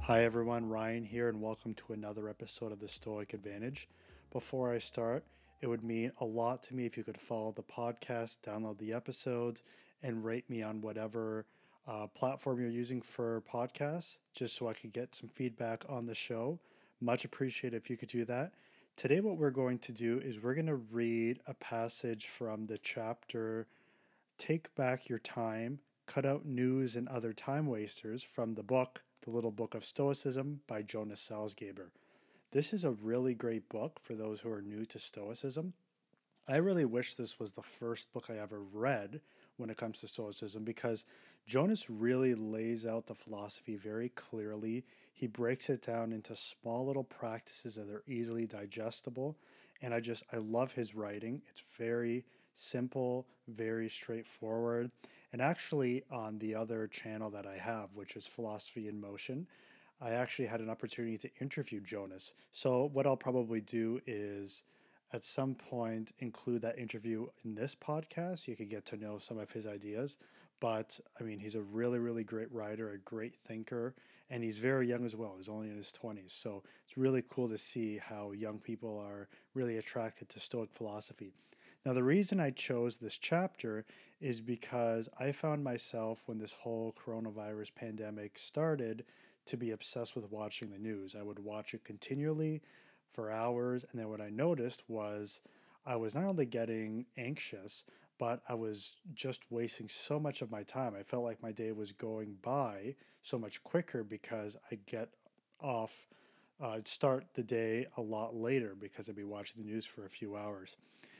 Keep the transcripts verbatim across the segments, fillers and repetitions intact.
Hi everyone, Ryan here, and welcome to another episode of the Stoic Advantage. Before I start, it would mean a lot to me if you could follow the podcast, download the episodes, and rate me on whatever uh, platform you're using for podcasts, just so I could get some feedback on the show. Much appreciated if you could do that. Today, what we're going to do is we're going to read a passage from the chapter Take Back Your Time, Cut Out News and Other Time Wasters from the book, The Little Book of Stoicism by Jonas Salzgeber. This is a really great book for those who are new to Stoicism. I really wish this was the first book I ever read when it comes to Stoicism because Jonas really lays out the philosophy very clearly. He breaks it down into small little practices that are easily digestible. And I just, I love his writing. It's very simple, very straightforward. And actually, on the other channel that I have, which is Philosophy in Motion, I actually had an opportunity to interview Jonas. So, what I'll probably do is at some point include that interview in this podcast. You could get to know some of his ideas. But I mean, he's a really, really great writer, a great thinker, and he's very young as well. He's only in his twenties. So it's really cool to see how young people are really attracted to Stoic philosophy. Now, the reason I chose this chapter is because I found myself, when this whole coronavirus pandemic started, to be obsessed with watching the news. I would watch it continually for hours. And then what I noticed was I was not only getting anxious, but I was just wasting so much of my time. I felt like my day was going by so much quicker because I'd get off, uh, start the day a lot later because I'd be watching the news for a few hours.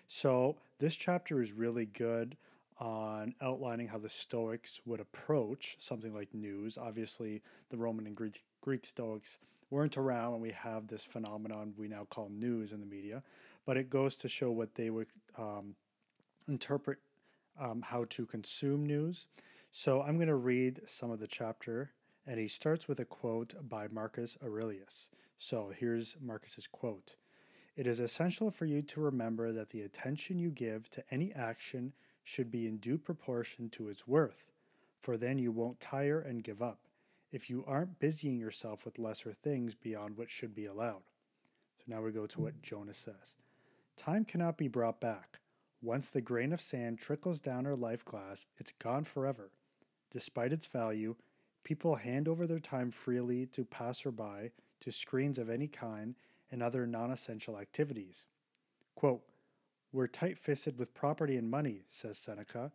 So this chapter is really good on outlining how the Stoics would approach something like news. Obviously, the Roman and Greek, Greek Stoics weren't around when we have this phenomenon we now call news in the media, but it goes to show what they would um, interpret um, how to consume news. So I'm going to read some of the chapter, and he starts with a quote by Marcus Aurelius. So here's Marcus's quote. It is essential for you to remember that the attention you give to any action should be in due proportion to its worth, for then you won't tire and give up, if you aren't busying yourself with lesser things beyond what should be allowed. So now we go to what Jonas says. Time cannot be brought back. Once the grain of sand trickles down our life glass, it's gone forever. Despite its value, people hand over their time freely to passerby, to screens of any kind, and other non-essential activities. Quote, We're tight-fisted with property and money, says Seneca,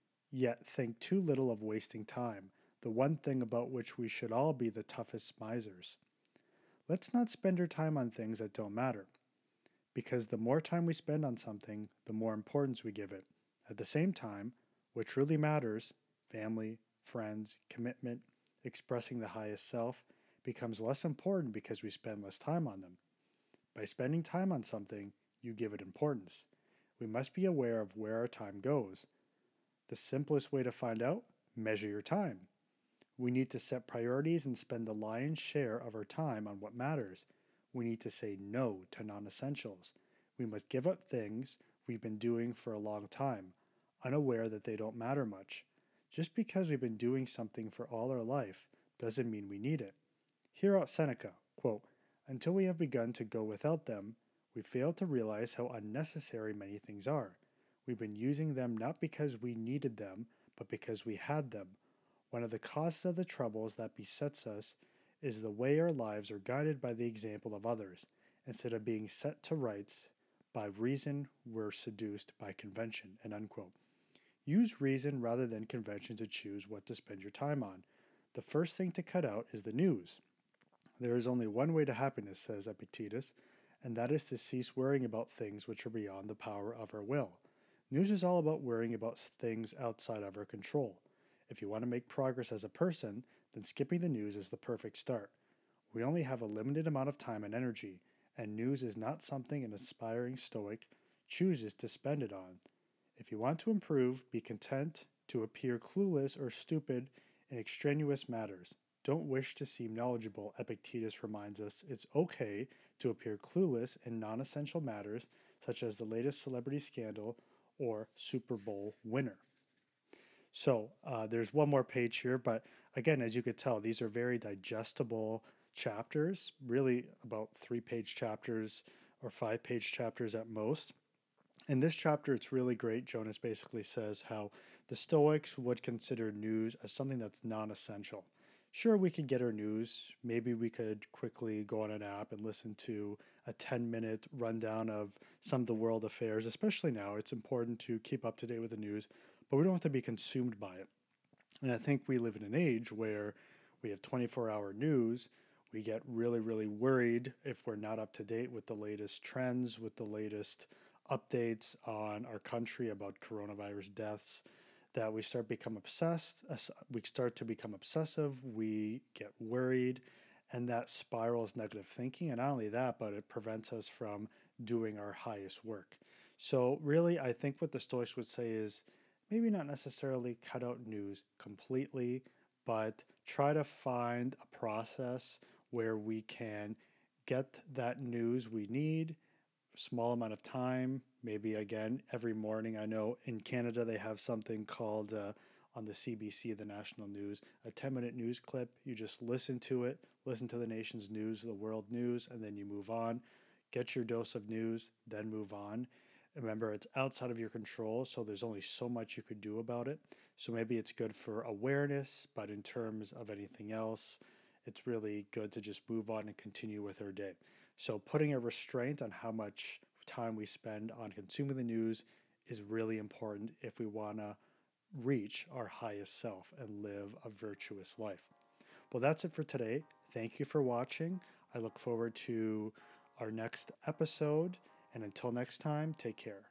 yet think too little of wasting time, the one thing about which we should all be the toughest misers. Let's not spend our time on things that don't matter, because the more time we spend on something, the more importance we give it. At the same time, what truly matters, family, friends, commitment, expressing the highest self, becomes less important because we spend less time on them. By spending time on something, you give it importance. We must be aware of where our time goes. The simplest way to find out? Measure your time. We need to set priorities and spend the lion's share of our time on what matters. We need to say no to non-essentials. We must give up things we've been doing for a long time, unaware that they don't matter much. Just because we've been doing something for all our life doesn't mean we need it. Hear out Seneca, quote, Until we have begun to go without them, we fail to realize how unnecessary many things are. We've been using them not because we needed them, but because we had them. One of the causes of the troubles that besets us is the way our lives are guided by the example of others. Instead of being set to rights by reason, we're seduced by convention. End unquote. Use reason rather than convention to choose what to spend your time on. The first thing to cut out is the news. There is only one way to happiness, says Epictetus, and that is to cease worrying about things which are beyond the power of our will. News is all about worrying about things outside of our control. If you want to make progress as a person, then skipping the news is the perfect start. We only have a limited amount of time and energy, and news is not something an aspiring Stoic chooses to spend it on. If you want to improve, be content to appear clueless or stupid in extraneous matters. Don't wish to seem knowledgeable, Epictetus reminds us it's okay to appear clueless in non-essential matters such as the latest celebrity scandal or Super Bowl winner. So uh, there's one more page here, but again, as you could tell, these are very digestible chapters, really about three page chapters or five page chapters at most. In this chapter, it's really great. Jonas basically says how the Stoics would consider news as something that's non essential. Sure, we could get our news. Maybe we could quickly go on an app and listen to a ten minute rundown of some of the world affairs, especially now. It's important to keep up to date with the news, but we don't have to be consumed by it. And I think we live in an age where we have twenty-four hour news. We get really, really worried if we're not up to date with the latest trends, with the latest updates on our country about coronavirus deaths, that we start become obsessed. We start to become obsessive. We get worried, and that spirals negative thinking. And not only that, but it prevents us from doing our highest work. So really, I think what the Stoics would say is maybe not necessarily cut out news completely, but try to find a process where we can get that news we need, small amount of time, maybe again every morning. I know in Canada they have something called uh, on the C B C, the national news, a ten minute news clip. You just listen to it, listen to the nation's news, the world news, and then you move on. Get your dose of news, then move on. Remember, it's outside of your control, so there's only so much you could do about it. So maybe it's good for awareness, but in terms of anything else, it's really good to just move on and continue with our day. So putting a restraint on how much time we spend on consuming the news is really important if we want to reach our highest self and live a virtuous life. Well, that's it for today. Thank you for watching. I look forward to our next episode. And until next time, take care.